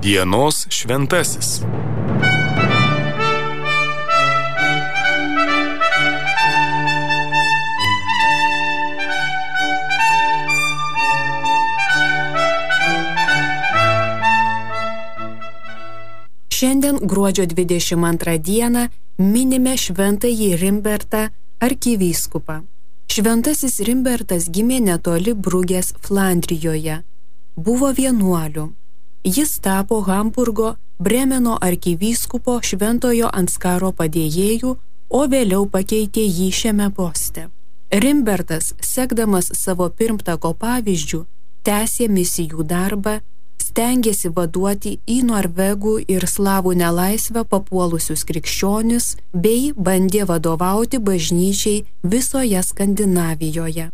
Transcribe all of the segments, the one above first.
Dienos šventasis. Šiandien gruodžio 22 dieną minime šventąjį Rimbertą arkivyskupą. Šventasis Rimbertas gimė netoli Brugės Flandrijoje. Buvo vienuoliu. Jis tapo Hamburgo Bremeno arkivyskupo Šventojo Anskaro padėjėju, o vėliau pakeitė jį šiame poste. Rimbertas, sekdamas savo pirmtako pavyzdžiu, tęsė misijų darbą, stengėsi vaduoti į norvegų ir slavų nelaisvę papuolusius krikščionis bei bandė vadovauti bažnyčiai visoje Skandinavijoje.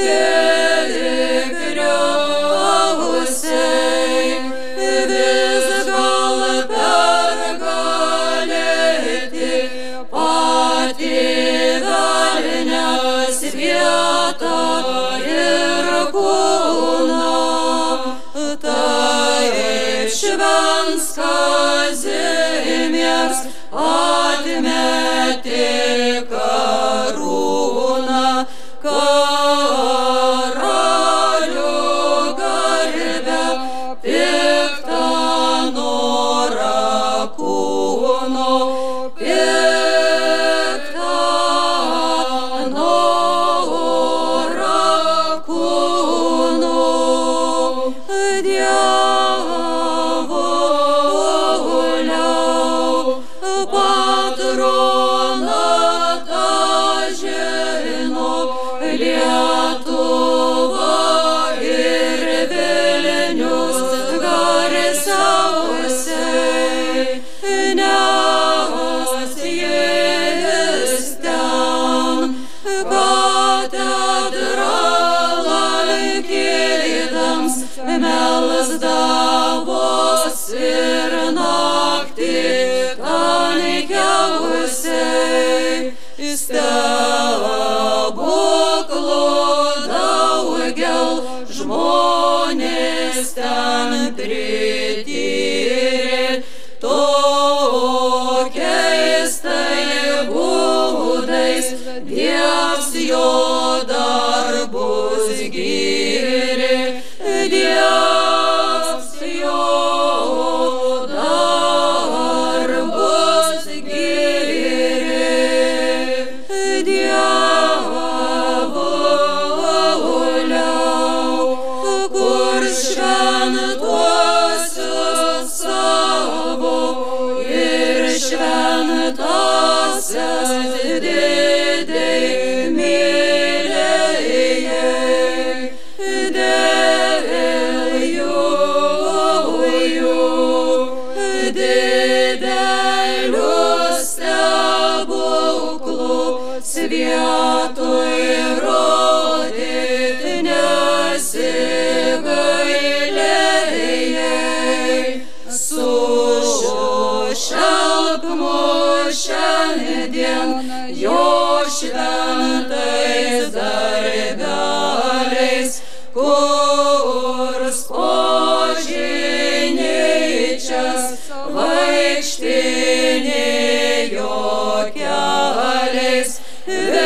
tikriausiai vis gal pergalėti patį velnias vietą ir kūną. Taip švents Kazimieras atmetė karūną, karalių garbę, piktą norą kūno, piktą norą kūno. Dievuliau, patronatą žino Lietuva ir Vilnius garsiausiai, nes jis ten katedralą lankydams melsdavos ir naktį tankiausiai. Stebuklų daugel žmonės ten prityrė, tokiais tai būdais Dievs jo darbus gyrė, Dievs jo darbus gyrė. Dievuliau, kur šventuosius savo ir šventąsias didžiai mylėjai, dėl jų didelių stebuklų svietui rodyt nesigailėjai. Sušelk mus šiandien jo šventais darbeliais, kurs bažnyčias vaikštinėjo keliais.